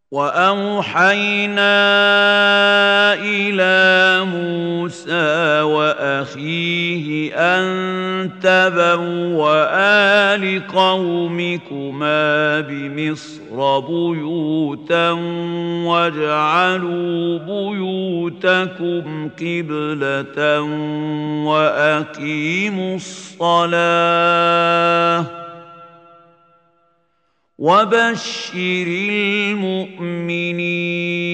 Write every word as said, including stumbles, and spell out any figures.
وأوحينا إلى موسى وأخيه أن تبوآ لقومكما بمصر بيوتا واجعلوا بيوتكم قبلة وأقيموا الصلاة وبشر المؤمنين.